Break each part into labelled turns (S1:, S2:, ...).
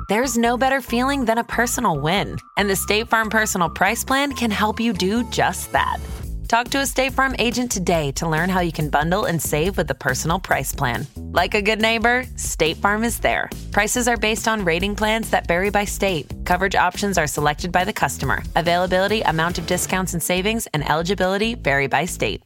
S1: There's no better feeling than a personal win. And the State Farm Personal Price Plan can help you do just that. Talk to a State Farm agent today to learn how you can bundle and save with the Personal Price Plan. Like a good neighbor, State Farm is there. Prices are based on rating plans that vary by state. Coverage options are selected by the customer. Availability, amount of discounts and savings, and eligibility vary by state.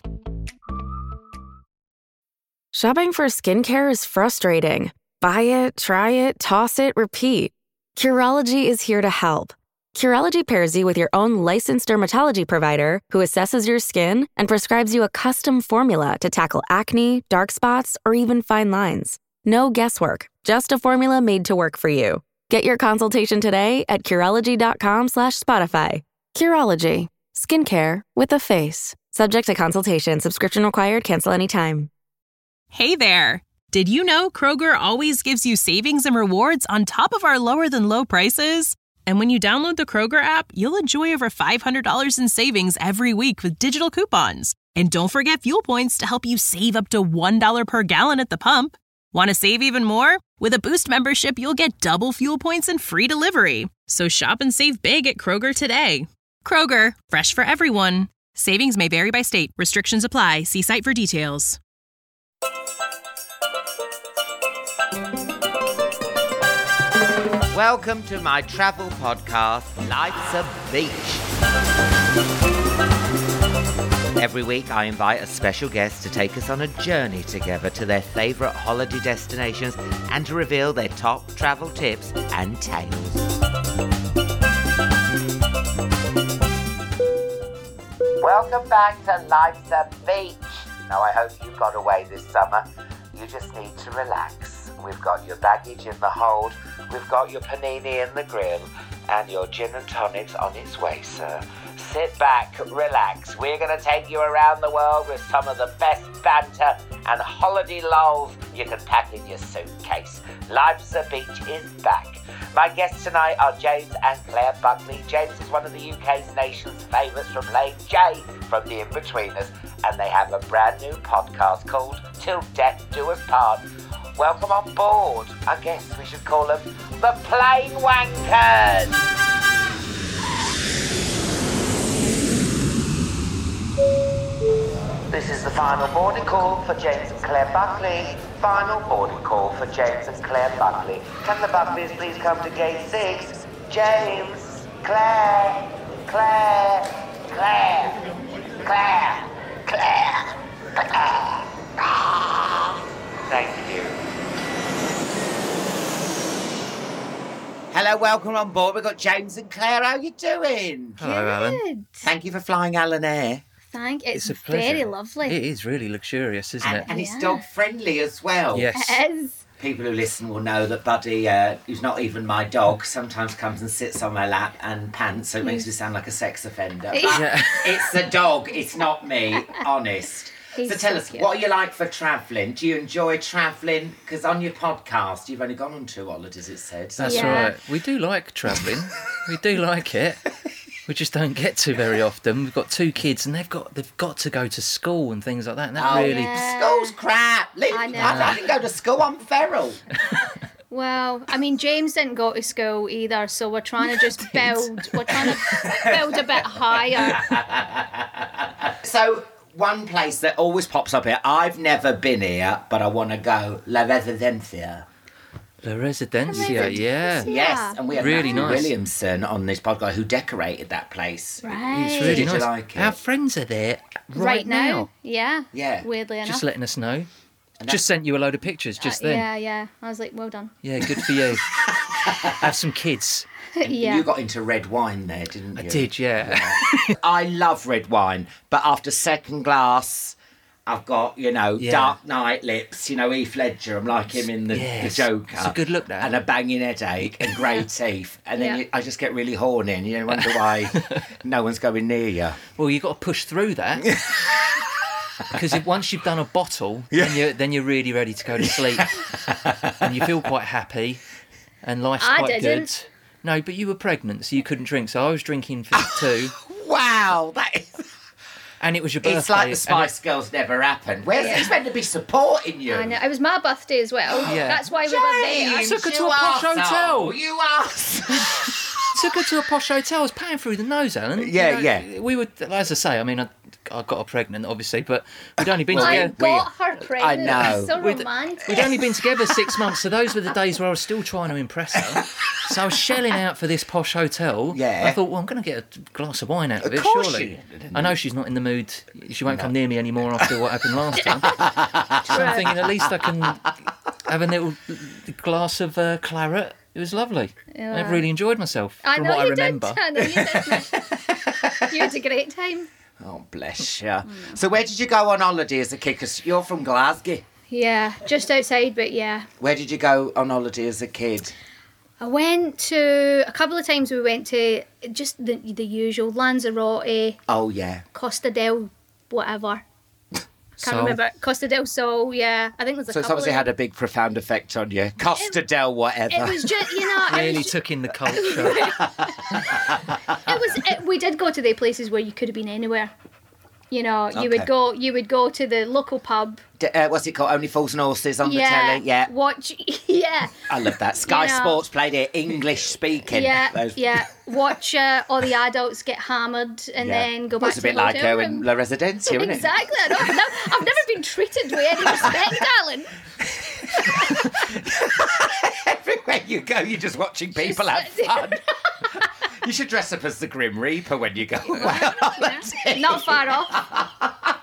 S2: Shopping for skincare is frustrating. Buy it, try it, toss it, repeat. Curology is here to help. Curology pairs you with your own licensed dermatology provider who assesses your skin and prescribes you a custom formula to tackle acne, dark spots, or even fine lines. No guesswork, just a formula made to work for you. Get your consultation today at Curology.com/Spotify. Curology, skincare with a face. Subject to consultation. Subscription required. Cancel anytime.
S3: Hey there! Did you know Kroger always gives you savings and rewards on top of our lower-than-low prices? And when you download the Kroger app, you'll enjoy over $500 in savings every week with digital coupons. And don't forget fuel points to help you save up to $1 per gallon at the pump. Want to save even more? With a Boost membership, you'll get double fuel points and free delivery. So shop and save big at Kroger today. Kroger, fresh for everyone. Savings may vary by state. Restrictions apply. See site for details.
S4: Welcome to my travel podcast, Life's a Beach. Every week I invite a special guest to take us on a journey together to their favourite holiday destinations and to reveal their top travel tips and tales. Welcome back to Life's a Beach. Now I hope you got away this summer. You just need to relax. We've got your baggage in the hold, we've got your panini in the grill, and your gin and tonics on its way, sir. Sit back, relax. We're going to take you around the world with some of the best banter and holiday lols you can pack in your suitcase. Life's a Beach is back. My guests tonight are James and Claire Buckley. James is one of the UK's nation's favourites for playing Jay from The In-Betweeners, and they have a brand new podcast called Till Death Do Us Part. Welcome on board. I guess we should call them the Plane Wankers. This is the final boarding call for James and Claire Buckley. Final boarding call for James and Claire Buckley. Can the Buckleys please come to gate 6? James, Claire, Claire, Claire, Claire, Claire, Claire. Thank you. Hello, welcome on board. We've got James and Claire. How are you doing?
S5: Hello, Alan.
S4: Thank you for flying Alan Air.
S6: It's
S5: a pleasure.
S6: very lovely.
S5: It is really luxurious, isn't it?
S4: And it's dog friendly as well.
S5: Yes.
S6: It is.
S4: People who listen will know that Buddy, who's not even my dog, sometimes comes and sits on my lap and pants, so it makes me sound like a sex offender. But it's the dog, it's not me, honest. So tell us, what are you like for travelling? Do you enjoy travelling? Because on your podcast, you've only gone on 2 holidays, it said.
S5: That's right. We do like travelling. We do like it. We just don't get to very often. We've got 2 kids, and they've got to go to school and things like that. And that really
S4: school's crap. I didn't go to school. I'm feral.
S6: Well, I mean, James didn't go to school either, so we're trying to just build. We're trying to build a bit higher.
S4: So one place that always pops up here. I've never been here, but I want to go. La Residencia.
S5: La Residencia, yeah.
S4: Yes, and we have
S5: really
S4: Matthew
S5: nice.
S4: Williamson on this podcast who decorated that place.
S6: Right.
S5: It's really
S4: Did you
S5: nice.
S4: like it?
S5: Our friends are there right
S6: now. Yeah.
S4: Yeah.
S6: Weirdly enough.
S5: Just letting us know. Just sent you a load of pictures just then.
S6: Yeah. I was like, well done.
S5: Yeah, good for you. Have some kids.
S6: Yeah.
S4: You got into red wine there, didn't you?
S5: I did, yeah.
S4: I love red wine, but after second glass, I've got, Dark Knight lips, Heath Ledger. I'm like him in the Joker.
S5: It's a good look, that.
S4: And a banging headache and grey teeth. And then I just get really horny and you wonder why no one's going near you.
S5: Well, you've got to push through that. Because once you've done a bottle, then you're really ready to go to sleep. And you feel quite happy. And life's quite good. No, but you were pregnant, so you couldn't drink. So I was drinking for 2.
S4: Wow, that is...
S5: And it was your birthday.
S4: It's like the Spice Girls never happened. He's meant to be supporting you.
S6: I know. It was my birthday as well.
S5: Yeah.
S6: That's why we were there.
S5: I took her to a posh hotel.
S4: You asked.
S5: Took her to a posh hotel. I was paying through the nose, Alan.
S4: Yeah.
S5: We were, as I say, I mean, I got her pregnant, obviously, but we'd only been together.
S6: I got her pregnant.
S4: I know.
S6: So romantic.
S5: We'd only been together 6 months, so those were the days where I was still trying to impress her. So I was shelling out for this posh hotel.
S4: Yeah.
S5: I thought, well, I'm going to get a glass of wine out of it, surely. I know she's not in the mood. She won't come near me anymore after what happened last time. So I'm thinking, at least I can have a little glass of claret. It was lovely.
S6: Yeah.
S5: I've really enjoyed myself,
S6: I
S5: from
S6: know
S5: what I
S6: you
S5: remember.
S6: did. I know you did. You had a great time.
S4: Oh, bless you. So where did you go on holiday as a kid? Because you're from Glasgow.
S6: Yeah, just outside, but yeah.
S4: Where did you go on holiday as a kid?
S6: I went to, a couple of times we went to just the usual, Lanzarote,
S4: Oh, yeah.
S6: Costa del whatever. Can't remember. Costa del Sol, yeah. I think there's a
S4: So it's
S6: couple
S4: obviously
S6: of...
S4: had a big, profound effect on you. Costa del whatever.
S6: It was just, you know...
S5: Really took in the culture.
S6: We did go to the places where you could have been anywhere. You know, you
S4: Okay.
S6: would go to the local pub.
S4: What's it called? Only Fools and Horses on the telly? Yeah.
S6: Watch, yeah.
S4: I love that. Sky Sports played it, English speaking.
S6: Yeah. Watch all the adults get hammered and then go back
S4: It's
S6: to
S4: a bit
S6: the
S4: like
S6: hotel
S4: her
S6: room.
S4: in La Residencia, isn't it?
S6: Exactly. I've never been treated with any respect, Alan.
S4: Everywhere you go, you're just watching people have fun. You should dress up as the Grim Reaper when you go away on holiday.
S6: Not far off.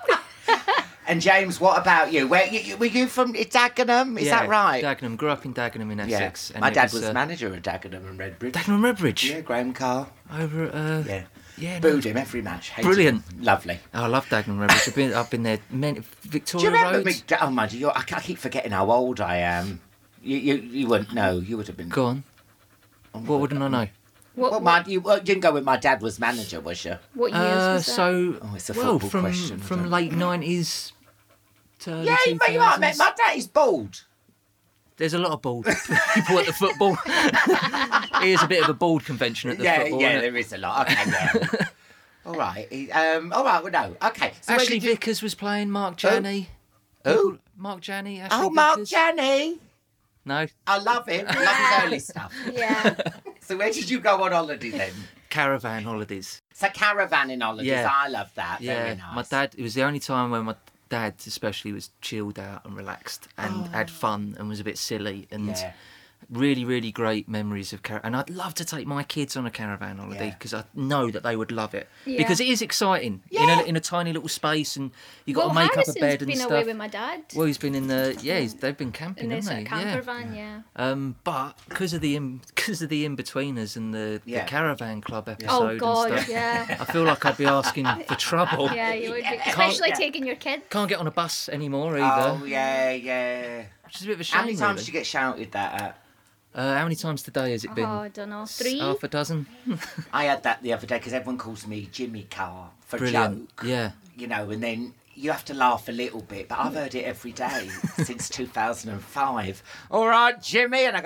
S4: And James, what about you? Were you from Dagenham? Is that right?
S5: Dagenham. Grew up in Dagenham in Essex.
S4: My dad was manager of Dagenham and Redbridge.
S5: Dagenham and Redbridge?
S4: Yeah, Graham Carr.
S5: Over at...
S4: Yeah. Booed him every match. Hated
S5: Brilliant.
S4: him. Lovely.
S5: Oh, I love Dagenham and Redbridge. I've been there Victoria
S4: Do you remember
S5: Road.
S4: Oh, mind you, I keep forgetting how old I am. You wouldn't know. You would have been...
S5: Go on. What wouldn't I know?
S4: You didn't go when my dad was manager, was you?
S6: What years was that?
S5: So,
S4: it's a football
S5: from
S4: question.
S5: from late 90s to early
S4: Yeah,
S5: 2000s.
S4: but you might have met my dad. He's bald.
S5: There's a lot of bald people at the football. Here's a bit of a bald convention at the football.
S4: Yeah,
S5: isn't it?
S4: there is a lot. Okay, yeah. All right. All right. Well, no. Okay. So
S5: Ashley Vickers was playing. Mark Janney.
S4: Who?
S5: Mark Janney. Ashley
S4: Mark
S5: Vickers.
S4: Janney.
S5: No.
S4: I love him. I love his early stuff.
S6: Yeah.
S4: So where did you go on holiday then?
S5: Caravan holidays.
S4: So caravanning holidays.
S5: Yeah.
S4: I love that.
S5: Yeah.
S4: Very nice.
S5: My dad. It was the only time when my dad, especially, was chilled out and relaxed and had fun and was a bit silly and.
S4: Yeah.
S5: Really, really great memories of caravan. And I'd love to take my kids on a caravan holiday because I know that they would love it.
S6: Yeah.
S5: Because it is exciting in a tiny little space, and you got to make
S6: Harrison's
S5: up a bed and
S6: been
S5: stuff.
S6: away with my dad.
S5: Well, he's been in the they've been camping,
S6: In the
S5: haven't
S6: sort
S5: they?
S6: of camper van, yeah.
S5: But because of the in-betweeners and the caravan club episode
S6: Oh God,
S5: and stuff,
S6: yeah.
S5: I feel like I'd be asking for trouble.
S6: Yeah, you would be. Especially taking your kids.
S5: Can't get on a bus anymore either.
S4: Oh yeah.
S5: Which is a bit of a shame.
S4: How many times
S5: really.
S4: did you get shouted that at?
S5: How many times today has it been?
S6: Oh, I don't know. 3?
S5: Half a dozen.
S4: I had that the other day because everyone calls me Jimmy Carr for
S5: Brilliant.
S4: joke.
S5: Yeah.
S4: You know, and then you have to laugh a little bit, but I've heard it every day since 2005. All right, Jimmy, and I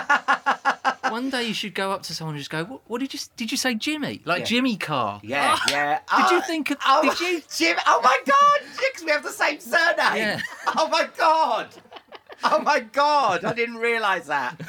S4: go.
S5: One day you should go up to someone and just go, "What did you say, Jimmy? Like Jimmy Carr?
S4: Yeah.
S5: Did you think of? Did you?
S4: Jim? Oh my God! Because we have the same surname.
S5: Yeah.
S4: Oh my God! Oh my God! I didn't realise that.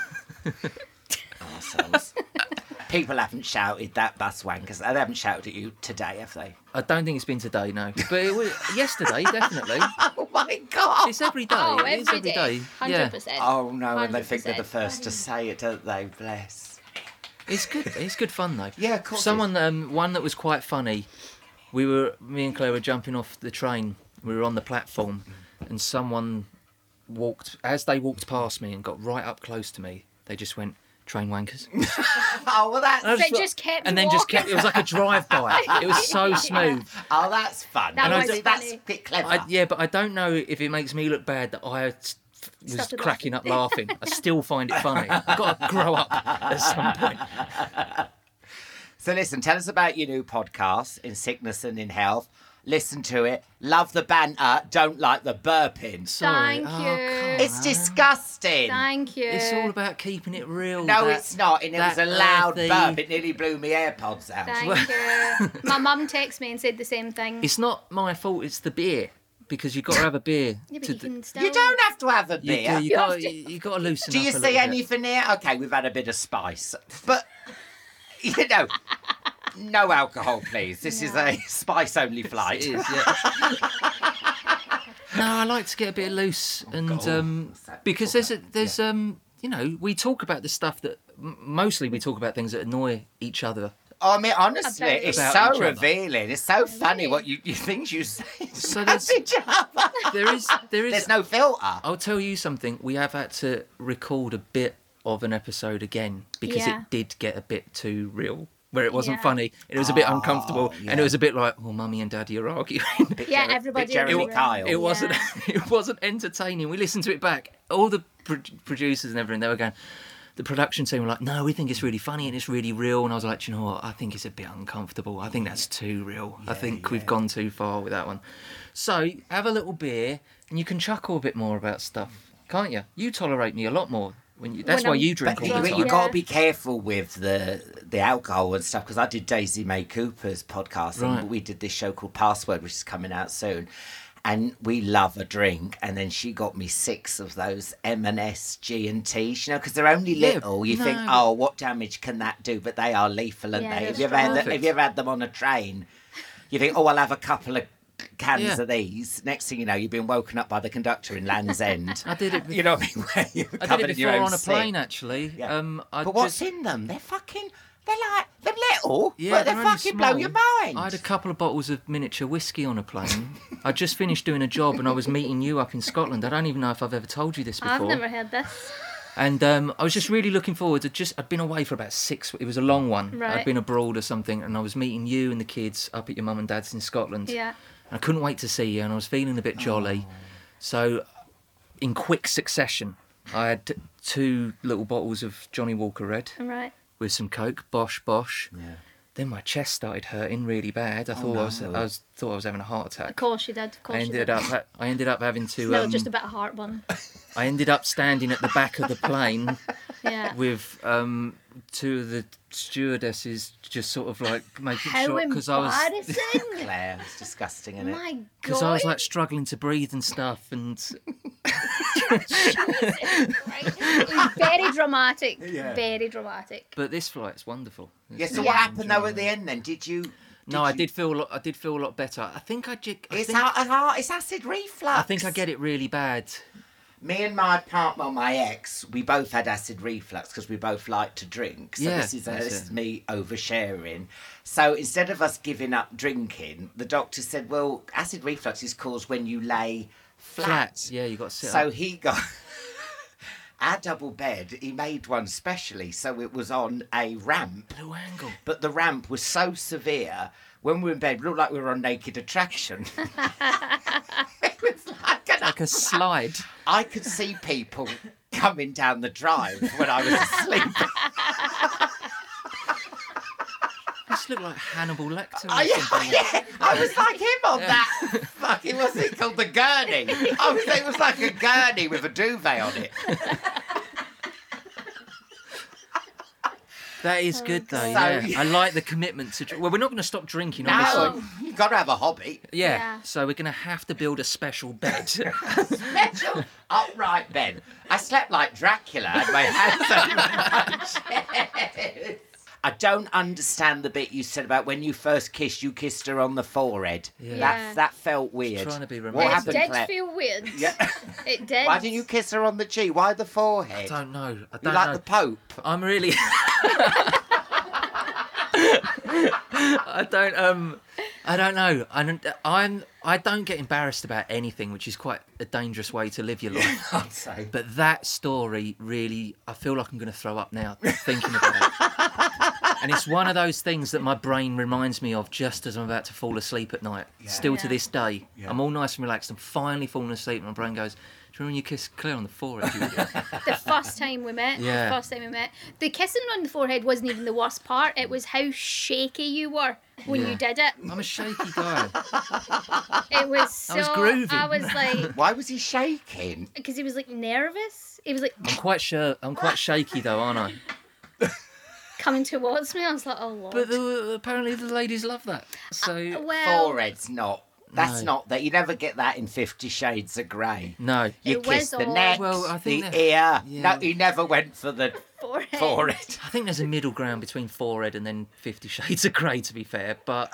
S4: Arseholes. People haven't shouted that, bus wankers. They haven't shouted at you today, have they?
S5: I don't think it's been today, no. But it was yesterday, definitely.
S4: Oh my God!
S5: It's every day.
S6: Oh,
S5: It is
S6: every
S5: every
S6: day.
S5: day.
S6: 100%.
S5: Yeah.
S4: Oh no, and they think they're the
S6: 100%.
S4: first to say it, don't they? Bless.
S5: It's good. It's good fun though.
S4: Yeah, of course.
S5: Someone, one that was quite funny. Me and Claire were jumping off the train. We were on the platform, and someone as they walked past me and got right up close to me. They just went, "Train wankers."
S4: Oh well, that's.
S6: So it just kept
S5: And then just
S6: walking.
S5: kept. It was like a drive-by. It was so smooth.
S4: Oh, that's fun.
S6: That
S4: And
S6: was
S4: that's
S6: funny.
S4: a bit clever.
S5: Yeah, but I don't know if it makes me look bad that I was
S6: Started
S5: cracking up laughing. I still find it funny. I've got to grow up at some point.
S4: So listen, tell us about your new podcast, In Sickness and in Health. Listen to it. Love the banter. Don't like the burping.
S5: Sorry.
S6: Thank
S5: Oh,
S6: you.
S4: It's disgusting.
S6: Thank you.
S5: It's all about keeping it real.
S4: No, it's not. And it was a loud burp. It nearly blew my AirPods out.
S6: Thank you. My mum texted me and said the same thing.
S5: It's not my fault, it's the beer. Because you've got to have a beer.
S6: Yeah, but you can still...
S4: You don't have to have a beer.
S5: You got to loosen up.
S4: Do you see anything here? Okay, we've had a bit of spice. But, you know, no alcohol, please. This is a spice-only flight.
S5: It is, yeah. No, I like to get a bit loose. And because there's you know, we talk about the stuff that... Mostly we talk about things that annoy each other.
S4: I mean, honestly, it's so revealing. It's so funny what you things you say.
S5: So there's
S4: no filter.
S5: I'll tell you something. We have had to record a bit of an episode again because it did get a bit too real. Where it wasn't funny, it was a bit uncomfortable, and it was a bit like, "Oh, Mummy and Daddy are arguing."
S6: Everybody.
S4: Jeremy Kyle.
S5: It wasn't. It wasn't entertaining. We listened to it back. All the producers and everything, they were going. The production team were like, "No, we think it's really funny and it's really real." And I was like, "You know what? I think it's a bit uncomfortable. I think that's too real. I think we've gone too far with that one." So have a little beer, and you can chuckle a bit more about stuff, can't you? You tolerate me a lot more. That's why you drink all the time.
S4: You've got to be careful with the alcohol and stuff, because I did Daisy May Cooper's podcast, and we did this show called Password, which is coming out soon. And we love a drink, and then she got me 6 of those M&S G&Ts, you know, because they're only little. You think, oh, what damage can that do? But they are lethal, aren't they? Have you ever had them on a train? You think, oh, I'll have a couple of cans of these. Next thing you know, you've been woken up by the conductor in Land's End.
S5: I did it.
S4: You know what I mean? Where you're
S5: I did it before on a plane,
S4: sick.
S5: actually.
S4: Yeah. But what's in them? They're little, but they fucking blow your mind.
S5: I had a couple of bottles of miniature whiskey on a plane. I just finished doing a job and I was meeting you up in Scotland. I don't even know if I've ever told you this before.
S6: I've never heard this.
S5: And I was just really looking forward to I'd been away for about 6... It was a long one.
S6: Right.
S5: I'd been abroad or something, and I was meeting you and the kids up at your mum and dad's in Scotland.
S6: Yeah.
S5: And I couldn't wait to see you, and I was feeling a bit jolly. So, in quick succession, I had 2 little bottles of Johnny Walker Red.
S6: Right.
S5: With some Coke, bosh. Yeah. Then my chest started hurting really bad. I thought I was having a heart attack.
S6: Of course you did.
S5: I ended up having to.
S6: No, just a bit of heartburn.
S5: I ended up standing at the back of the plane with 2 of the stewardesses just sort of like making sure, because I was
S4: Claire, it's disgusting, isn't it?
S6: My God.
S5: Because I was like struggling to breathe and stuff, and
S6: very dramatic. Very dramatic.
S5: But this flight's wonderful.
S4: So what happened though at the end then?
S5: I did feel a lot better. I think
S4: it's acid reflux.
S5: I think I get it really bad.
S4: Me and my partner, my ex, we both had acid reflux because we both like to drink. So this is me oversharing. So instead of us giving up drinking, the doctor said, well, acid reflux is caused when you lay flat.
S5: Yeah, you got to sit up.
S4: So he got our double bed. He made one specially, so it was on a ramp.
S5: Blue angle.
S4: But the ramp was so severe. When we were in bed, it looked like we were on Naked Attraction. It was like
S5: a slide.
S4: I could see people coming down the drive when I was asleep.
S5: This looked like Hannibal Lecter.
S4: I was like him on that. Fucking, what's it called? The gurney. It was like a gurney with a duvet on it.
S5: That is good, though, I like the commitment to... Well, we're not going to stop drinking,
S4: obviously. No, you've got to have a hobby.
S5: Yeah, so we're going to have to build a special bed.
S4: Special upright bed. I slept like Dracula. I had my hands on my chest. I don't understand the bit you said about when you first kissed, you kissed her on the forehead. Yeah. That felt weird.
S5: Trying to be romantic.
S4: What happened,
S6: It did
S4: Claire?
S6: feel weird.
S4: Yeah.
S6: It did.
S4: Why didn't you kiss her on the cheek? Why the forehead?
S5: I don't know.
S4: You like the Pope?
S5: I'm really... I don't know. I don't get embarrassed about anything, which is quite a dangerous way to live your life.
S4: I'd say.
S5: But that story really, I feel like I'm going to throw up now thinking about it. And it's one of those things that my brain reminds me of just as I'm about to fall asleep at night. Still to this day. I'm all nice and relaxed. I'm finally falling asleep and my brain goes, remember when you kissed Claire on the forehead?
S6: The first time we met.
S5: Yeah.
S6: The first time we met. The kissing on the forehead wasn't even the worst part. It was how shaky you were when you did it.
S5: I'm a shaky guy.
S6: It was so...
S5: I was grooving.
S6: I was like...
S4: Why was he shaking?
S6: Because he was like nervous. He was like...
S5: I'm quite shaky though, aren't I?
S6: Coming towards me. I was like, oh Lord.
S5: But apparently the ladies love that. So
S6: well...
S4: Forehead's not. That's not that. You never get that in 50 Shades of Grey.
S5: no.
S4: You
S6: It
S4: kiss
S6: was
S4: the
S6: all-
S4: neck,
S5: Well, I think
S4: the ear.
S5: yeah.
S4: No, he never went for the forehead.
S5: I think there's a middle ground between forehead and then 50 Shades of Grey, to be fair. But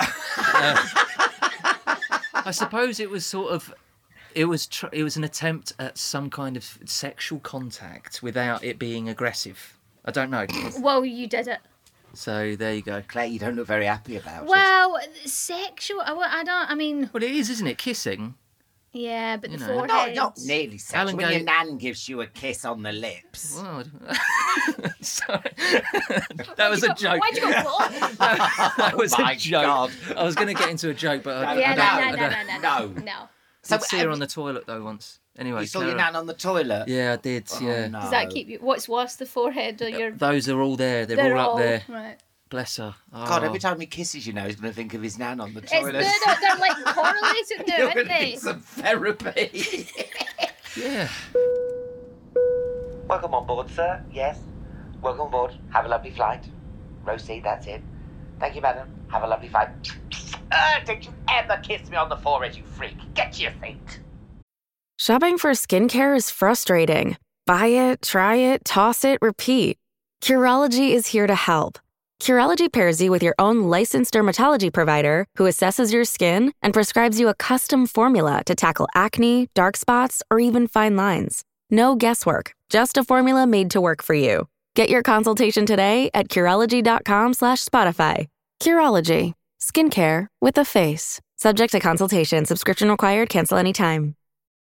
S5: I suppose it was sort of... It was an attempt at some kind of sexual contact without it being aggressive. I don't know.
S6: Well, you did it.
S5: So there you go.
S4: Claire, you don't look very happy about it.
S6: Well, sexual... I mean...
S5: Well, it is, isn't it? Kissing.
S6: Yeah, but the
S5: know.
S6: forehead...
S4: Not nearly sexual.
S5: Alan
S4: When
S5: gave-
S4: your nan gives you a kiss on the lips.
S5: Well, sorry. That was a joke.
S6: Why'd you go for?
S5: That was
S4: my
S5: a joke.
S4: God.
S5: I was going to get into a joke, but I
S6: Yeah,
S4: No.
S6: no.
S4: So
S5: did see her on the toilet though once. Anyway,
S4: you saw
S5: carry
S4: your
S5: on.
S4: nan on the toilet?
S5: Yeah, I did. Yeah.
S4: No.
S6: Does that keep you... What's worse, the forehead or your...
S5: Those are all there. They're all up there.
S6: Right.
S5: Bless her.
S4: God,
S5: Oh.
S4: every time he kisses you now, he's going to think of his nan on the
S6: It's,
S4: toilet.
S6: they're like correlated now,
S4: You're
S6: aren't
S4: going to
S6: they?
S4: need some therapy.
S5: Yeah.
S4: Welcome on board, sir. Yes. Welcome on board. Have a lovely flight. Row C, that's it. Thank you, madam. Have a lovely flight. Don't you ever kiss me on the forehead, you freak. Get to your feet.
S2: Shopping for skincare is frustrating. Buy it, try it, toss it, repeat. Curology is here to help. Curology pairs you with your own licensed dermatology provider who assesses your skin and prescribes you a custom formula to tackle acne, dark spots, or even fine lines. No guesswork, just a formula made to work for you. Get your consultation today at Curology.com/Spotify. Curology, skincare with a face. Subject to consultation, subscription required, cancel anytime.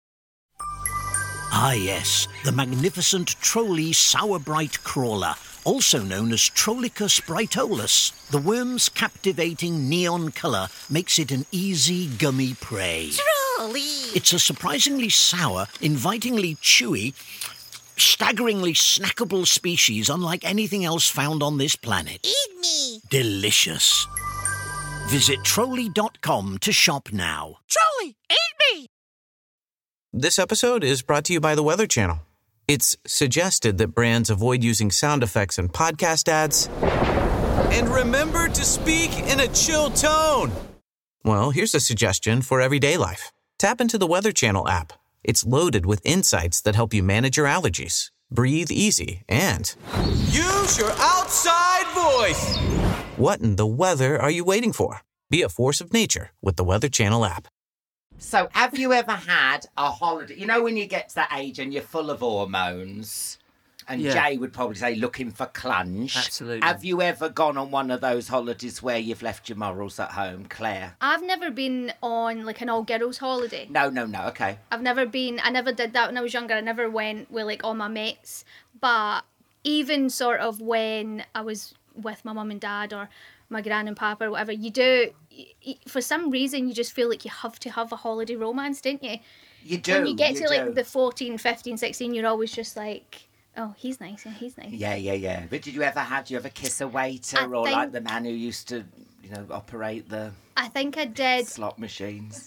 S7: Ah, yes, the magnificent Trolley Sour Bright Crawler, also known as Trollicus brightolus. The worm's captivating neon colour makes it an easy, gummy prey.
S8: Trolley!
S7: It's a surprisingly sour, invitingly chewy, staggeringly snackable species unlike anything else found on this planet.
S8: Eat me!
S7: Delicious. Visit Trolley.com to shop now.
S8: Trolley, eat me!
S9: This episode is brought to you by the Weather Channel. It's suggested that brands avoid using sound effects in podcast ads. And remember to speak in a chill tone. Well, here's a suggestion for everyday life. Tap into the Weather Channel app. It's loaded with insights that help you manage your allergies, breathe easy, and use your outside voice. What in the weather are you waiting for? Be a force of nature with the Weather Channel app.
S4: So, have you ever had a holiday? You know when you get to that age and you're full of hormones? And
S5: Yeah.
S4: Jay would probably say looking for clunge.
S5: Absolutely.
S4: Have you ever gone on one of those holidays where you've left your morals at home, Claire?
S6: I've never been on like an all-girls holiday.
S4: No, okay.
S6: I never did that when I was younger. I never went with like all my mates. But even sort of when I was with my mum and dad or my gran and papa or whatever, for some reason you just feel like you have to have a holiday romance, don't you?
S4: You do.
S6: When you get to
S4: do.
S6: like the 14, 15, 16, you're always just like, oh, he's nice and he's nice.
S4: Yeah. But did you ever kiss a waiter or like the man who used to, operate the
S6: I think I did.
S4: slot machines?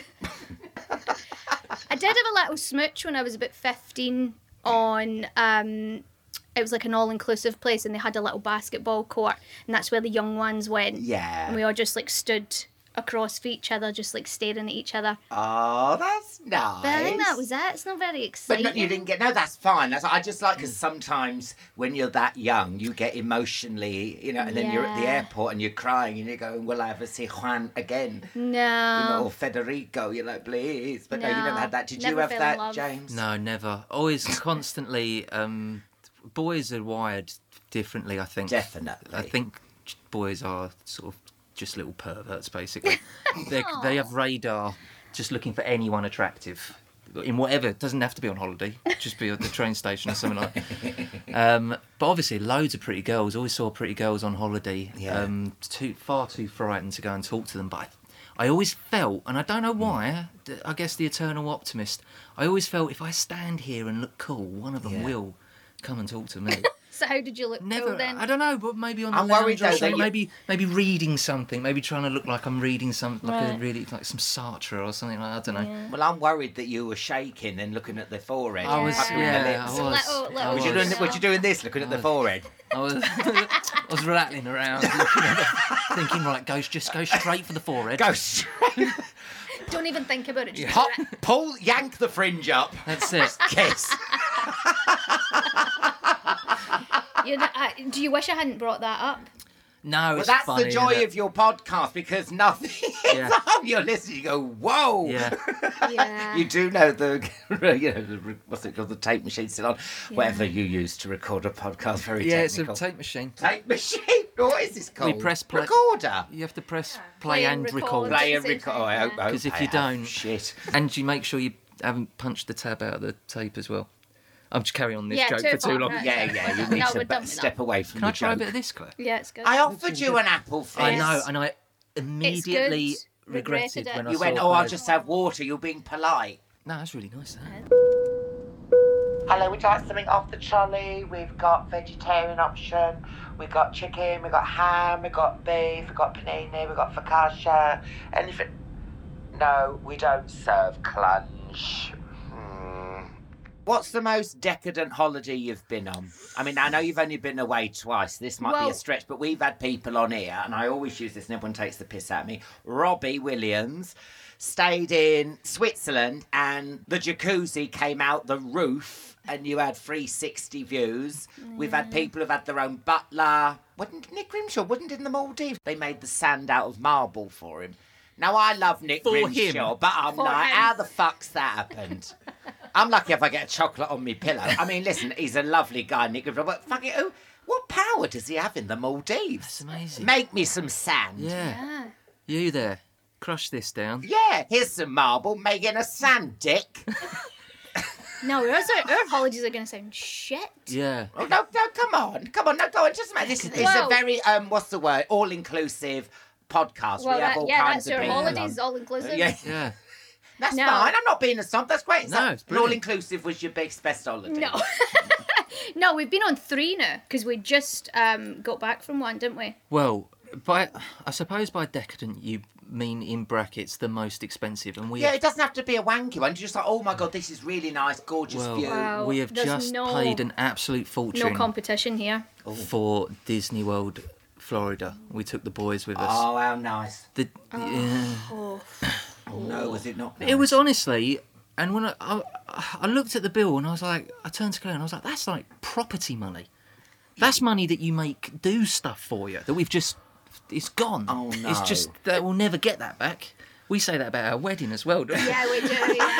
S6: I did have a little smooch when I was about 15 on, it was like an all-inclusive place and they had a little basketball court and that's where the young ones went.
S4: Yeah.
S6: And we all just like stood across from each other, just like staring at each other.
S4: Oh, that's nice.
S6: But I think that was it. It's not very
S4: But
S6: exciting.
S4: no, you didn't get... No, that's fine. I just like... Because sometimes when you're that young, you get emotionally, and then you're at the
S6: Yeah.
S4: airport and you're crying and you're going, will I ever see Juan again?
S6: No.
S4: Or Federico. You're like, please. But no, you
S6: No,
S4: never had that. Did you
S6: never
S4: have
S6: fell in
S4: that,
S6: love.
S4: James?
S5: No, never. Always constantly. Boys are wired differently, I think.
S4: Definitely.
S5: I think boys are sort of just little perverts, basically. They have radar, just looking for anyone attractive. In whatever, it doesn't have to be on holiday, just be at the train station or something like that. But obviously, loads of pretty girls. Always saw pretty girls on holiday.
S4: Yeah.
S5: Far too frightened to go and talk to them. But I always felt, and I don't know why, I guess the eternal optimist, I always felt if I stand here and look cool, one of them will come and talk to me.
S6: So how did you look cool then?
S5: I don't know, but maybe on the
S4: I'm worried
S5: lounge or
S4: though
S5: something, maybe reading something, maybe trying to look like I'm reading something, like some Sartre or something like that, I don't know.
S4: Well, I'm worried that you were shaking and looking at the forehead.
S5: I was,
S4: Was you doing this, looking at the forehead?
S5: I was rattling around, thinking, right, just go straight for the forehead.
S4: Go straight.
S6: Don't even think about it. Just
S4: Yank the fringe up.
S5: That's it.
S4: Kiss.
S6: Do you wish I hadn't brought that up?
S5: No,
S4: well,
S5: it's
S4: that's
S5: funny,
S4: the joy of your podcast, because nothing is up. You're listening, you go, whoa.
S6: Yeah.
S4: You do know what's it called, the tape machine's still on. Yeah. Whatever you use to record a podcast, very technical.
S5: It's a tape machine.
S4: Tape machine? What is this called?
S5: We press play.
S4: Recorder.
S5: You have to press play and record.
S4: Play and record. Oh, I hope.
S5: Because if you don't,
S4: shit.
S5: And you make sure you haven't punched the tab out of the tape as well. I'm just carrying on this joke for too long.
S4: Yeah, you need to step away from the joke.
S5: Can I try a bit of this, Claire?
S6: Yeah, it's good.
S4: I offered you an apple fizz.
S5: I know, and I immediately regretted when I saw it.
S4: You went, I'll just have water, you're being polite.
S5: No, that's really nice, that.
S4: Hello, would you like something off the trolley? We've got vegetarian option, we've got chicken, we've got ham, we've got beef, we've got panini, we've got focaccia, anything. No, we don't serve clunch. What's the most decadent holiday you've been on? I mean, I know you've only been away twice. This might be a stretch, but we've had people on here, and I always use this and everyone takes the piss out of me. Robbie Williams stayed in Switzerland and the jacuzzi came out the roof and you had 360 views. We've had people who've had their own butler. Nick Grimshaw wasn't in the Maldives. They made the sand out of marble for him. Now, I love Nick Grimshaw, but I'm like, how the fuck's that happened? I'm lucky if I get a chocolate on me pillow. I mean, listen, he's a lovely guy, Nick Grimshaw, but fuck it, what power does he have in the Maldives?
S5: That's amazing.
S4: Make me some sand.
S5: Yeah. You there. Crush this down.
S4: Yeah, here's some marble, making a sand dick.
S6: No, our holidays are going to sound shit.
S5: Yeah.
S4: Oh, no, come on, no, go on, just a minute. This is a very, what's the word, all-inclusive podcast.
S6: Well,
S4: we have all kinds of people.
S6: Yeah, that's your holidays, all-inclusive.
S4: Yeah. That's fine, I'm not being a snob, that's great.
S5: No, it's brilliant.
S4: All-inclusive was your best holiday.
S6: No. No, we've been on 3 now, because we just got back from one, didn't we?
S5: Well, I suppose by decadent you mean in brackets the most expensive, and
S4: it doesn't have to be a wanky one. You're just like, oh my god, this is really nice, gorgeous view.
S6: Wow,
S5: we have just paid an absolute fortune.
S6: No competition here.
S5: For Disney World, Florida. We took the boys with us.
S4: Oh, how nice.
S6: Oh
S4: no, was it not nice?
S5: It was honestly, and when I looked at the bill and I was like, I turned to Claire and I was like, that's like property money. That's money that you make do stuff for you that we've just. It's gone.
S4: Oh, no.
S5: It's just that we'll never get that back. We say that about our wedding as well, don't we?
S6: Yeah, we do,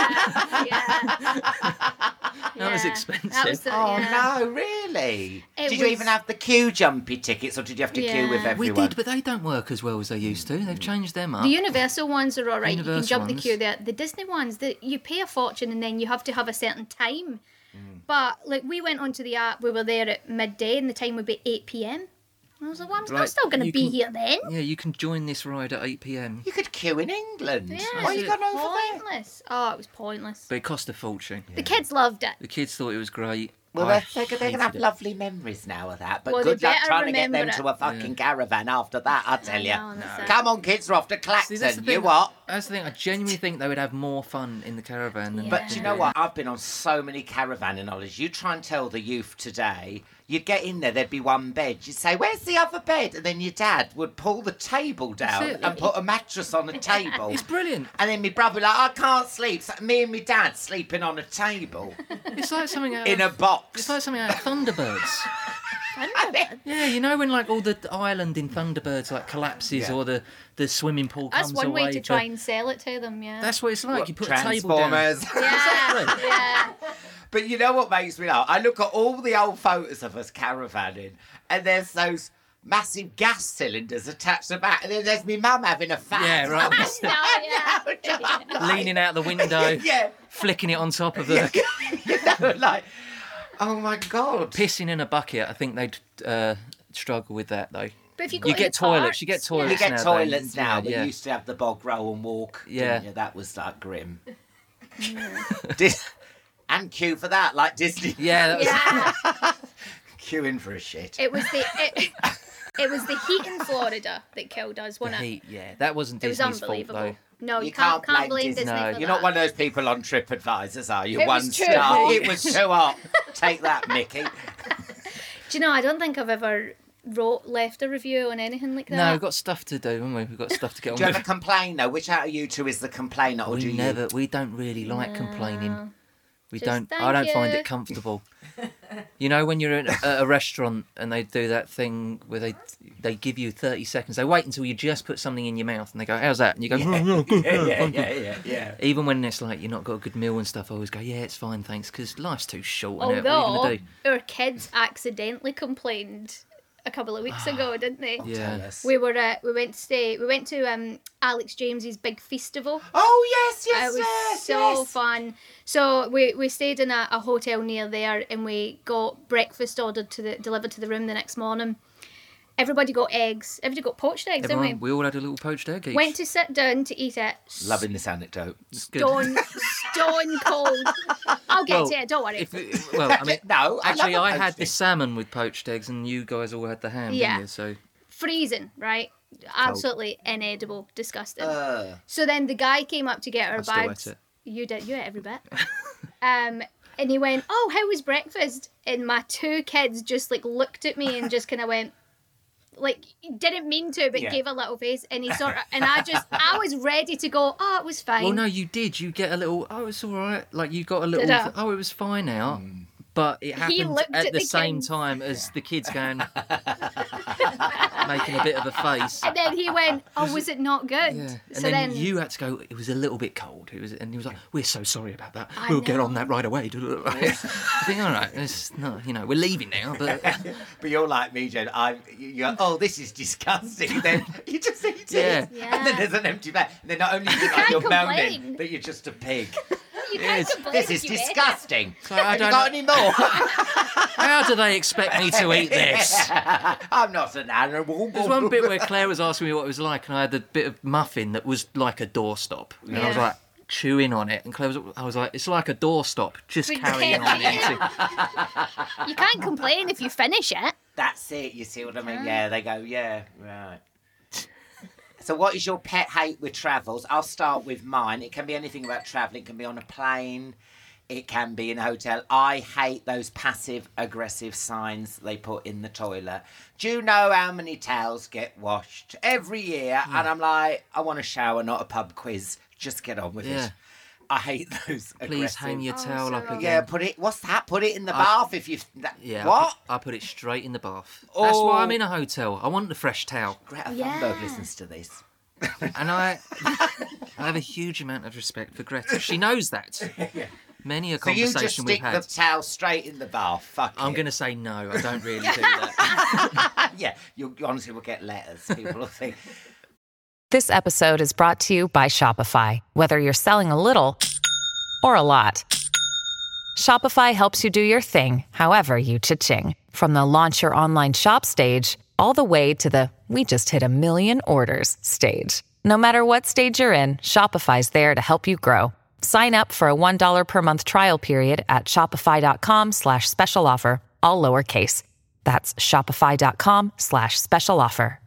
S5: That was expensive.
S4: No, really? Did you even have the queue jumpy tickets, or did you have to queue with everyone?
S5: We did, but they don't work as well as they used to. They've changed them up.
S6: The Universal ones are all right. You can jump the queue there. The Disney ones, you pay a fortune and then you have to have a certain time. But like we went onto the app, we were there at midday and the time would be 8 p.m. I was like, well, I'm not still going to be here then.
S5: Yeah, you can join this ride at 8 p.m.
S4: You could queue in England.
S6: Yeah,
S4: why you gone over there?
S6: Pointless. Oh, it was pointless.
S5: But it cost a fortune.
S6: The kids loved it.
S5: The kids thought it was great.
S4: Well, they're going to have lovely memories now of that. But good luck trying to get them to a fucking caravan after that, I tell you. Come on, kids, we're off to Clacton. You what?
S5: That's the thing. I genuinely think they would have more fun in the caravan than.
S4: But do you know what? I've been on so many caravan knowledge. You try and tell the youth today. You'd get in there, there'd be one bed. You'd say, where's the other bed? And then your dad would pull the table down and put a mattress on the table.
S5: It's brilliant.
S4: And then my brother would be like, I can't sleep. So me and my dad sleeping on a table.
S5: It's like something out
S4: in a box.
S5: It's like something out of Thunderbirds. Yeah, you know when like all the island in Thunderbirds like collapses or the swimming pool comes away.
S6: That's one way to try and sell it to them, yeah.
S5: That's what it's like. You put a table down.
S4: Transformers.
S6: Yeah, yeah.
S4: But you know what makes me laugh? I look at all the old photos of us caravanning, and there's those massive gas cylinders attached to the back, and then there's me mum having a fag.
S5: Yeah, right. Leaning out the window, flicking it on top of the...
S4: You know, like, oh my God.
S5: Pissing in a bucket, I think they'd struggle with that, though.
S6: But if you go
S5: you get toilets. You get toilets.
S4: You get
S5: now,
S4: toilets now,
S5: yeah,
S4: but
S5: yeah.
S4: you used to have the bog roll and walk.
S5: Yeah.
S4: Didn't you? That was like grim. And queue for that, like Disney.
S5: Yeah, that was...
S4: Queuing for a shit.
S6: It was the heat in Florida that killed us, wasn't it?
S5: Heat, yeah. That wasn't
S6: It was
S5: Disney's fault,
S6: unbelievable.
S5: though.
S6: No, you
S4: can't
S6: blame
S4: blame
S6: Disney
S4: Disney.
S6: for
S4: You're
S6: that.
S4: not one of those people on TripAdvisors, are you?
S6: It
S4: One
S6: was too
S4: star.
S6: hot.
S4: It was too hot. Take that, Mickey.
S6: Do you know, I don't think I've ever left a review on anything like that.
S5: No, we've got stuff to do, haven't we? We've got stuff to get on
S4: Do you
S5: with.
S4: ever complain, though? Which out of you two is the complainer, or do you?
S5: We don't really like complaining. We
S6: Just
S5: don't.
S6: thank
S5: I don't find
S6: you.
S5: it comfortable. You know, when you're at a restaurant and they do that thing where they give you 30 seconds. They wait until you just put something in your mouth and they go, "How's that?" And you go,
S4: Yeah.
S5: Even when it's like you're not got a good meal and stuff, I always go, "Yeah, it's fine, thanks," because life's too short. What are you
S6: Although
S5: going to do?
S6: our kids accidentally complained a couple of weeks ago, didn't they?
S5: Yeah.
S6: We went to Alex James's big festival.
S4: Oh yes,
S6: It was so fun. So we stayed in a hotel near there, and we got breakfast delivered to the room the next morning. Everybody got eggs. Everybody got poached eggs, didn't we?
S5: We all had a little poached egg each.
S6: Went to sit down to eat it.
S4: Loving this anecdote.
S6: Stone cold. I'll get to it. Don't worry.
S5: I mean,
S4: No,
S5: actually, I
S4: love
S5: had the salmon with poached eggs, and you guys all had the ham, didn't you? So
S6: freezing, right? Absolutely inedible, disgusting. So then the guy came up to get our
S5: still
S6: bags.
S5: ate it.
S6: You did. You ate every bit. And he went, "Oh, how was breakfast?" And my two kids just like looked at me and just kind of went, like, didn't mean to, but gave a little face. And he sort of, and I was ready to go, "Oh, it was fine."
S5: Well, no, you did. You get a little, "Oh, it's all right." Like you got a little,
S6: Did I?
S5: "Oh, it was fine now." But it happened
S6: looked
S5: at
S6: at
S5: the
S6: the
S5: same
S6: kids.
S5: time as the kids going, making a bit of a face.
S6: And then he went, "Oh, was it not good?"
S5: Yeah. And
S6: So
S5: then you had to go, "It was a little bit cold." And he was like, "We're so sorry about that.
S6: I
S5: We'll get
S6: know.
S5: on that right away." I think, all right, it's not, we're leaving now. But
S4: But you're like me, Jen. You're, "Oh, this is disgusting." Then you just eat it,
S5: Yeah.
S4: and then there's an empty bag. And then not only do you
S6: can't
S4: you're moaning,
S6: complain.
S4: but you're just a pig.
S6: you can't complain
S4: This
S6: if
S4: is
S6: you ate it.
S4: disgusting.
S5: So I
S4: Have you
S5: don't
S4: got
S5: know-
S4: any more?
S5: how do they expect me to eat this?
S4: I'm not an animal.
S5: There's one bit where Claire was asking me what it was like, and I had a bit of muffin that was like a doorstop, and I was
S6: Yeah.
S5: like chewing on it, and Claire I was like, "It's like a doorstop, just
S6: But you
S5: carrying
S6: can't
S5: on
S6: eat it.
S5: into."
S6: You can't complain if you finish it.
S4: That's it. You see what I mean? Yeah, they go, yeah, right. So what is your pet hate with travels? I'll start with mine. It can be anything about travelling. It can be on a plane. It can be in a hotel. I hate those passive-aggressive signs they put in the toilet. Do you know how many towels get washed every year? And I'm like, I want a shower, not a pub quiz. Just get on with
S5: Yeah.
S4: it. I hate those
S5: Please
S4: aggressive...
S5: hang your towel up again.
S4: Yeah, what's that? Put it in the bath if you've...
S5: Yeah,
S4: What?
S5: I put it straight in the bath. That's why I'm
S4: Oh.
S5: in a hotel. I want the fresh towel.
S4: Greta
S6: Yeah.
S4: Thunberg listens to this.
S5: And I have a huge amount of respect for Greta. She knows that. Many a
S4: So you
S5: conversation
S4: just
S5: we've
S4: stick
S5: had.
S4: the towel straight in the bath. Fuck
S5: I'm
S4: it.
S5: going to say no. I don't really do that.
S4: Yeah, you honestly will get letters. People will think...
S1: This episode is brought to you by Shopify. Whether you're selling a little or a lot, Shopify helps you do your thing, however you cha-ching. From the launch your online shop stage, all the way to the we just hit 1 million orders stage. No matter what stage you're in, Shopify's there to help you grow. Sign up for a $1 per month trial period at shopify.com/special offer, all lowercase. That's shopify.com/special offer.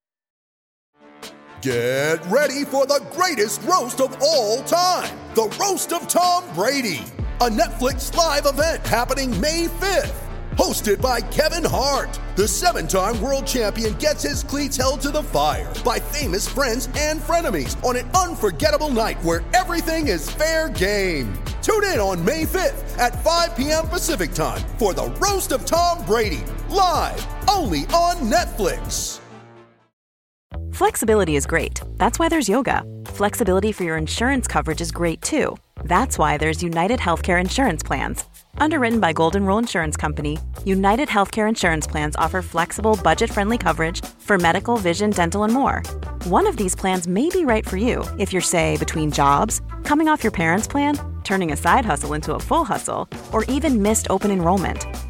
S10: Get ready for the greatest roast of all time, the Roast of Tom Brady, a Netflix live event happening May 5th. Hosted by Kevin Hart, the 7-time world champion gets his cleats held to the fire by famous friends and frenemies on an unforgettable night where everything is fair game. Tune in on May 5th at 5 p.m. Pacific time for the Roast of Tom Brady, live only on Netflix.
S11: Flexibility is great. That's why there's yoga. Flexibility for your insurance coverage is great too. That's why there's United Healthcare Insurance Plans. Underwritten by Golden Rule Insurance Company, United Healthcare Insurance Plans offer flexible, budget-friendly coverage for medical, vision, dental, and more. One of these plans may be right for you if you're, say, between jobs, coming off your parents' plan, turning a side hustle into a full hustle, or even missed open enrollment.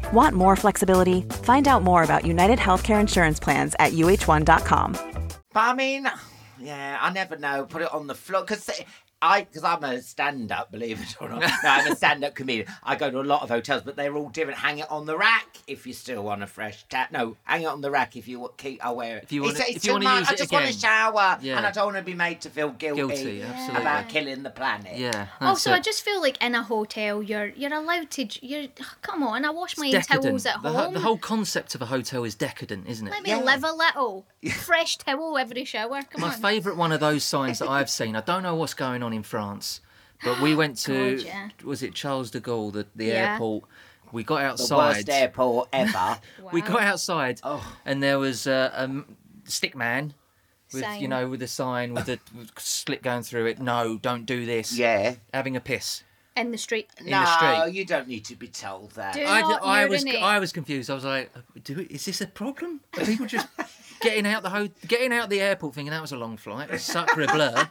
S11: Want more flexibility? Find out more about United Healthcare Insurance Plans at uh1.com.
S4: But I mean, yeah, I never know. Put it on the floor. Because I'm a stand-up, believe it or not. No, I'm a stand-up comedian. I go to a lot of hotels, but they're all different. Hang it on the rack if you still want a fresh tap. No, hang it on the rack if you keep. I'll wear it.
S5: If you want
S4: it's
S5: to use
S4: I
S5: it
S4: just
S5: again.
S4: want to shower,
S5: Yeah.
S4: and I don't want to be made to feel guilty
S5: absolutely.
S4: about killing the planet.
S5: Yeah.
S6: Also,
S5: it.
S6: I just feel like in a hotel, you're allowed to. Come on, I wash my
S5: Decadent.
S6: towels at home.
S5: The whole concept of a hotel is decadent, isn't it?
S6: Let me live a little. Fresh towel every shower. Come
S5: My
S6: on.
S5: favourite one of those signs that I've seen, I don't know what's going on in France, but we went to,
S6: God, yeah.
S5: was it Charles de Gaulle, the
S6: Yeah.
S5: airport? We got
S4: The
S5: outside.
S4: worst airport ever.
S5: We got outside,
S4: Oh.
S5: and there was a stick man with,
S6: Sign.
S5: with a sign with a slit going through it. No, don't do this.
S4: Yeah.
S5: Having a piss.
S6: In the street.
S5: In the
S4: No,
S5: street.
S4: you don't need to be told that.
S6: Do not urinate.
S5: I was confused. I was like, is this a problem? Are people just getting out the airport thinking that was a long flight? Sacre bleu.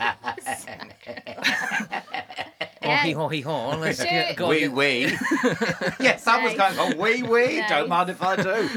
S5: Ho. Let's get
S4: Wee wee. Yeah, someone's going, oh, wee wee. Don't mind if I do.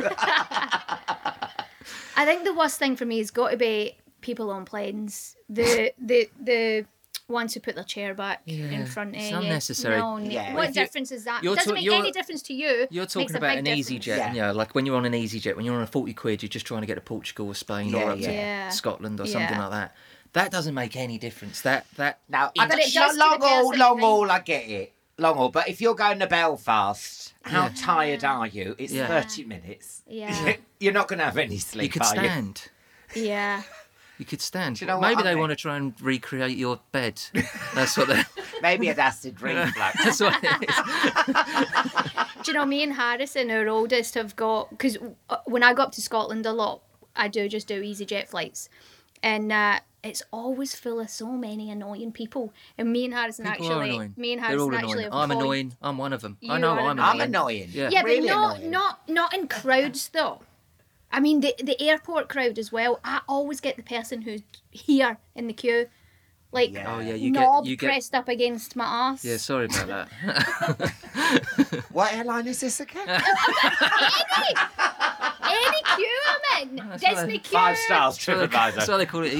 S6: I think the worst thing for me has got to be people on planes. The ones who put their chair back in front of you.
S5: It's unnecessary.
S6: No,
S4: Yeah.
S6: What
S5: If you-
S6: difference is that?
S5: you're
S6: Doesn't
S5: ta-
S6: make
S5: you're-
S6: any difference to you.
S5: You're
S6: Makes
S5: talking
S6: a
S5: about
S6: big
S5: an EasyJet,
S6: difference.
S5: yeah. Like when you're on an EasyJet, when you're on a 40 quid, you're just trying to get to Portugal or Spain or up to
S6: Yeah.
S5: Scotland or something
S6: Yeah.
S5: like that. That doesn't make any difference. That
S4: Now,
S6: But it does to
S4: long
S6: the
S4: haul,
S6: person,
S4: long
S6: I
S4: haul, I get it. Long haul. But if you're going to Belfast, how
S5: Yeah.
S4: tired are you? It's
S5: Yeah.
S4: 30 minutes.
S6: Yeah.
S4: You're not going to have any sleep,
S5: you could
S4: are
S5: stand.
S6: Yeah.
S5: You could stand.
S4: Do you know what
S5: Maybe
S4: I
S5: they
S4: mean?
S5: want to try and recreate your bed. That's what they.
S4: Maybe an acid reflux.
S5: That's what it is.
S6: Do you know, me and Harrison, our oldest, have got... Because when I go up to Scotland a lot, I do EasyJet flights. And it's always full of so many annoying people. And me and Harrison
S5: People are annoying. They're all annoying. I'm annoying. I'm one of them. I
S6: You
S5: know
S6: are
S5: I'm
S4: I'm
S5: annoying.
S4: annoying.
S5: Yeah.
S6: Yeah,
S4: Really
S6: but
S4: annoying.
S6: not in crowds though. I mean the airport crowd as well. I always get the person who's here in the queue, like
S5: Oh yeah, you
S6: knob
S5: get.
S6: pressed up against my ass.
S5: Yeah, sorry about that.
S4: What airline is this again?
S6: Any queue I'm in, Disney queue.
S4: 5 stars,
S5: That's
S4: TripAdvisor.
S5: why they call it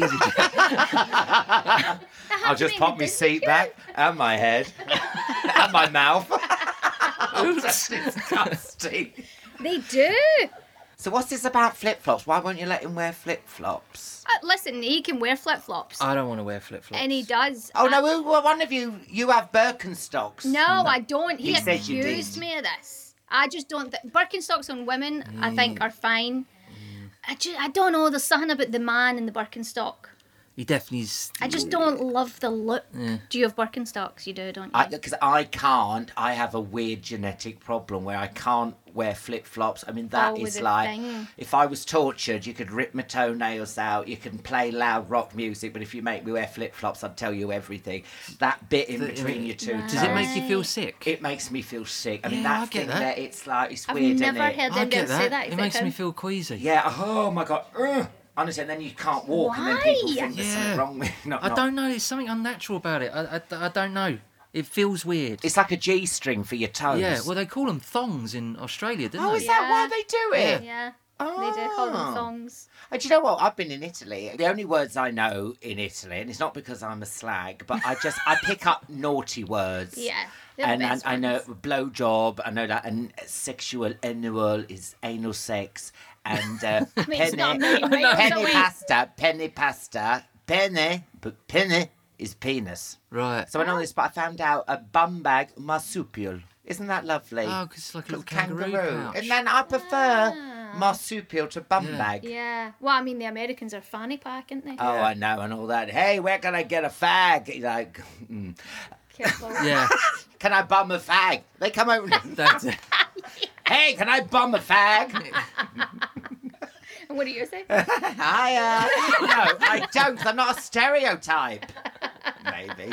S5: EasyJet.
S4: I'll just pop my seat back and my head and my mouth. Oh, that's disgusting.
S6: They do.
S4: So what's this about flip-flops? Why won't you let him wear flip-flops?
S6: Listen, he can wear flip flops,
S5: I don't want to wear flip flops.
S6: and he does.
S4: Oh, no, well, one of you have Birkenstocks.
S6: No, I don't. He
S4: said you
S6: accused
S4: did.
S6: me of this. I just don't. Birkenstocks on women, I think, are fine. I don't know. There's something about the man in the Birkenstock.
S5: He definitely is.
S6: I just don't love the look. Do you have Birkenstocks? You do, don't you?
S4: Because I can't. I have a weird genetic problem where I can't wear flip-flops. I mean, that
S6: Oh,
S4: is
S6: with a
S4: like...
S6: thing.
S4: If I was tortured, you could rip my toenails out, you can play loud rock music, but if you make me wear flip-flops, I'd tell you everything. That bit in between your two toes...
S5: Does it make you feel sick?
S4: It makes me feel sick. I mean,
S5: Yeah, I
S4: that
S5: get
S4: thing
S5: that.
S4: there, it's like... It's
S6: I've
S4: weird,
S6: never
S4: isn't it?
S6: heard
S5: I
S6: them
S5: get
S6: say that.
S5: It makes me feel queasy.
S4: Yeah, oh my God. Honestly, and then you can't walk, and then
S6: Why?
S4: people think there's something
S5: Yeah.
S4: wrong with you.
S5: I don't know. There's something unnatural about it. I don't know. It feels weird.
S4: It's like a G-string for your toes.
S5: Yeah, well, they call them thongs in Australia, don't
S4: Oh,
S5: they?
S4: is that why they do it?
S6: Yeah. They do call them
S4: Oh.
S6: thongs.
S4: And do you know what? I've been in Italy. The only words I know in Italy, and it's not because I'm a slag, but I pick up naughty words.
S6: Yeah. they're the
S4: And
S6: best
S4: I know
S6: ones.
S4: blowjob, I know that, and sexual annual is anal sex, and
S6: mean, it's not a million miles
S4: penny
S6: away.
S4: pasta, but penny is penis.
S5: Right.
S4: So I know this, but I found out a bum bag marsupial. Isn't that lovely?
S5: Oh, because it's like a little
S4: Kangaroo.
S5: kangaroo pouch.
S4: And then I prefer marsupial to bum bag.
S6: Yeah. Well, I mean, the Americans are fanny pack, aren't they?
S4: Oh, I know, and all that. Hey, where can I get a fag? You're like,
S6: Careful.
S5: Yeah,
S4: can I bum a fag? They come over.
S5: that's it.
S4: Hey, can I bum a fag?
S6: And what do you say?
S4: No, I don't. I'm not a stereotype. Maybe.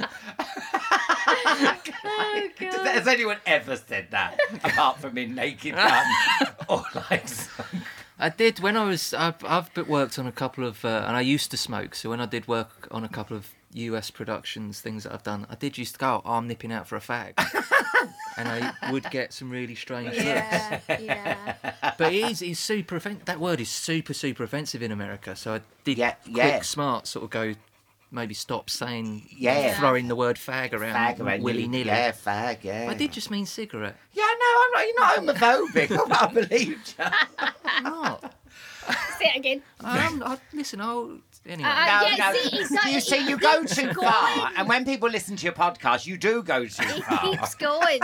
S6: Oh, God.
S4: Has anyone ever said that apart from in Naked Gun or like?
S5: I did when I was. I've worked on a couple of, and I used to smoke. So when I did work on a couple of US productions, things that I've done, I did used to go, I'm nipping out for a fag. And I would get some really strange looks.
S6: Yeah.
S5: But it's super offensive. That word is super, super offensive in America. So I did quick, smart sort of go, maybe stop saying, throwing the word fag around willy-nilly.
S4: Yeah, fag, yeah.
S5: I did just mean cigarette.
S4: Yeah, no, you're not homophobic. I believe you.
S5: I'm not.
S6: Say it again.
S5: Anyway.
S4: You see, you go too far. And when people listen to your podcast, you do go too far.
S6: He keeps going.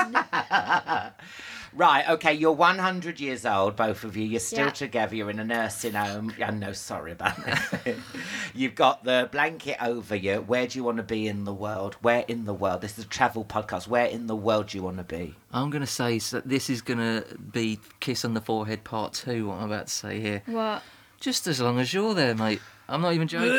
S4: Right, okay, you're 100 years old, both of you. You're still together. You're in a nursing home. I'm no sorry about that. You've got the blanket over you. Where do you want to be in the world? Where in the world? This is a travel podcast. Where in the world do you want to be?
S5: I'm going to say this is going to be Kiss on the Forehead Part 2, what I'm about to say here.
S6: What?
S5: Just as long as you're there, mate. I'm not even joking.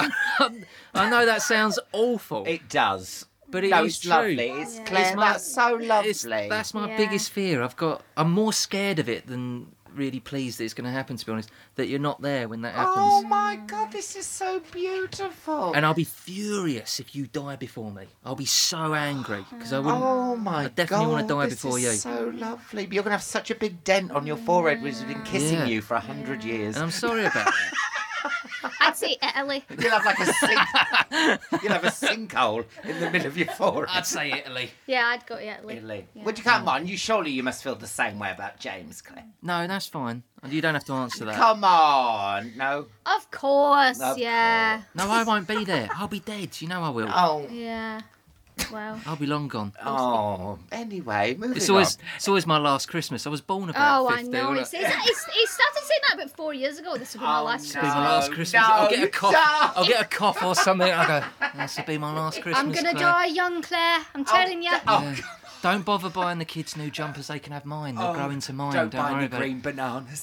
S5: I know that sounds awful.
S4: It does.
S5: But it's
S4: true. Lovely. It's Claire. That's so lovely.
S5: That's my biggest fear. I'm more scared of it than really pleased that it's going to happen, to be honest, that you're not there when that happens.
S4: Oh my God, this is so beautiful.
S5: And I'll be furious if you die before me. I'll be so angry because I wouldn't.
S4: Oh my God,
S5: I definitely want to die before you.
S4: This is so lovely. But you're going to have such a big dent on your forehead because we've been kissing you for 100 years.
S5: And I'm sorry about that.
S6: I'd say Italy.
S4: You'll have like you'll have a sinkhole in the middle of your forehead.
S5: I'd say Italy.
S6: Yeah, I'd go to Italy.
S4: Yeah. Would you come on? Surely you must feel the same way about James, Claire.
S5: No, that's fine. You don't have to answer that.
S4: Come on, no.
S6: Of course,
S4: Of
S6: yeah.
S4: course.
S5: No, I won't be there. I'll be dead. You know I will.
S4: Oh.
S6: Yeah. Well.
S5: I'll be long gone.
S4: Oh. Anyway, moving on.
S5: It's always my last Christmas. I was born about 50.
S6: I know. He started saying that about 4 years ago. This will be my last Christmas.
S5: Be my last Christmas.
S4: No,
S5: I'll get a cough. I'll get a cough or something. I'll go, this will be my last Christmas.
S6: I'm going to die young, Claire. I'm telling you.
S5: Yeah. Don't bother buying the kids new jumpers. They can have mine. They'll grow into mine.
S4: Don't
S5: worry
S4: buy the
S5: about
S4: green bananas.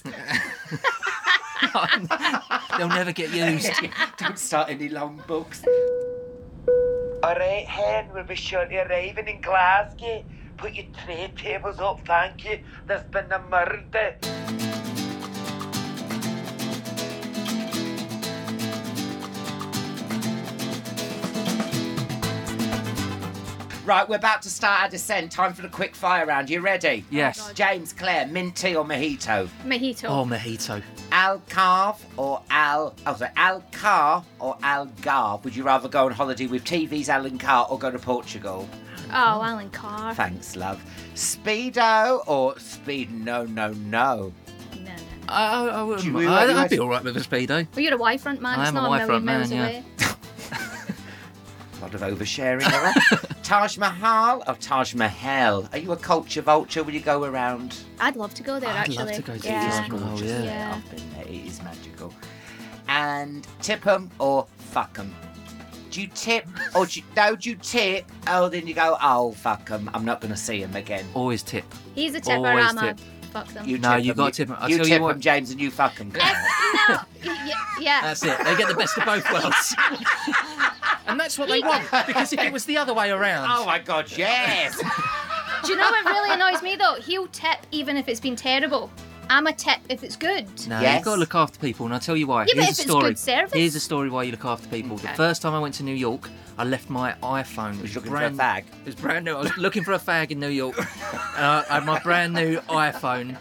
S5: They'll never get used.
S4: Don't start any long books. All right, Hen, we'll be shortly arriving in Glasgow. Put your tray tables up, thank you. There's been a murder. Right, we're about to start our descent. Time for the quick fire round. You ready?
S5: Yes.
S6: Oh,
S4: James, Claire, mint tea or mojito?
S6: Mojito.
S5: Oh, mojito.
S4: Algarve or Algar or Algarve? Would you rather go on holiday with TV's Alan Carr or go to Portugal?
S6: Oh, Alan Carr.
S4: Thanks, love. Speedo or speed? No.
S6: No.
S5: I wouldn't. I'd be all right with a Speedo.
S6: Well, you're a Y-front man.
S5: I am a Y-front man, yeah.
S4: A lot of oversharing. Taj Mahal or Taj Mahal? Are you a culture vulture? Will you go around?
S6: I'd love to go there,
S5: I'd
S6: actually.
S5: love to go to
S6: Taj
S5: Mahal, yeah.
S4: I've been there. It is magical. And tip 'em or fuck 'em? Do you tip or do you tip? Oh, then you go, oh, fuck 'em. I'm not going to see 'em again.
S5: Always tip.
S6: He's a tipper,
S5: Always
S6: I'm
S5: tip.
S6: a fuck them.
S5: You got to tip 'em.
S4: You tip 'em, James, and you fuck 'em.
S6: No. Yeah.
S5: That's it. They get the best of both worlds. And that's what they want. Because if it was the other way around...
S4: Oh, my God, yes.
S6: Do you know what really annoys me, though? He'll tip even if it's been terrible. I'm a tip if it's good.
S5: No,
S4: yes.
S5: You've got to look after people, and I'll tell you why.
S6: Yeah,
S5: Here's
S6: but if
S5: a story.
S6: it's good service.
S5: Here's a story why you look after people.
S6: Okay.
S5: The first time I went to New York, I left my iPhone.
S4: Was you looking for a fag?
S5: It was brand new. I was looking for a fag in New York. And I had my brand new iPhone.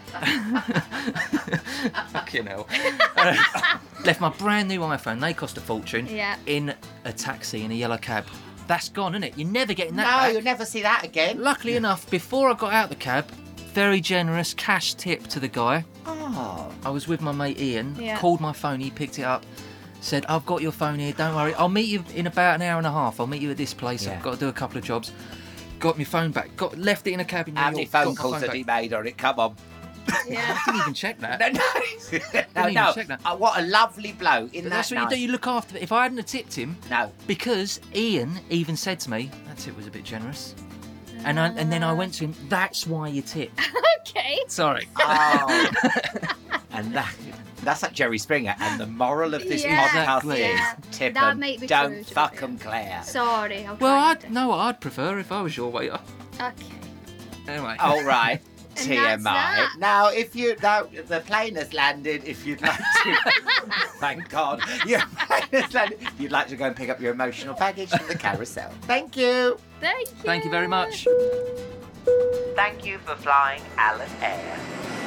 S5: Fucking hell. Left my brand new iPhone. They cost a fortune.
S6: Yeah.
S5: In a taxi, in a yellow cab. That's gone, isn't it? You're never getting that
S4: No,
S5: back.
S4: you'll never see that again.
S5: Luckily enough, before I got out the cab, very generous cash tip to the guy.
S4: Oh.
S5: I was with my mate Ian,
S6: Yeah.
S5: called my phone, he picked it up, said, I've got your phone here, don't worry, I'll meet you in about an hour and a half, I'll meet you at this place,
S4: Yeah.
S5: I've got to do a couple of jobs. Got my phone back, left it in a cab in New
S4: How
S5: York.
S4: many phone
S5: got my
S4: calls had
S5: back.
S4: he made on it? Come on.
S6: Yeah.
S5: I didn't even check that.
S4: No.
S5: Didn't even check that.
S4: What a lovely bloke. Isn't
S5: But that's
S4: that
S5: what
S4: nice?
S5: you do, you look after. If I hadn't have tipped him,
S4: No.
S5: because Ian even said to me, that tip was a bit generous. And then I went to him, that's why you tip.
S6: Okay.
S5: Sorry.
S4: Oh. And that's like Jerry Springer. And the moral of this
S6: Yeah.
S4: podcast
S5: Exactly.
S4: is
S6: Yeah.
S4: tip
S6: That
S4: 'em,
S6: might be
S4: don't
S6: true, to be
S4: fuck
S6: fair.
S4: 'em, Claire.
S6: Sorry. I'll
S5: Well,
S6: try
S5: I'd prefer if I was your waiter.
S6: Okay.
S5: Anyway.
S4: All right. TMI. Now, the plane has landed. If you'd like to, thank God, your plane has landed. If you'd like to go and pick up your emotional baggage from the carousel. Thank you.
S5: Thank you very much.
S4: Thank you for flying Alan Air.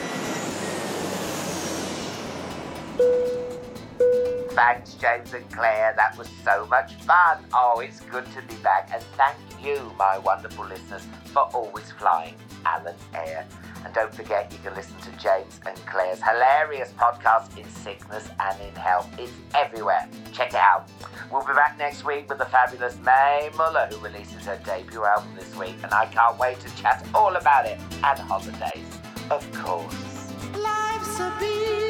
S4: Thanks, James and Claire. That was so much fun. Oh, it's good to be back. And thank you, my wonderful listeners, for always flying Alan Air. And don't forget, you can listen to James and Claire's hilarious podcast in sickness and in health. It's everywhere. Check it out. We'll be back next week with the fabulous Mae Muller, who releases her debut album this week. And I can't wait to chat all about it. And holidays, of course.
S8: Life's a beat.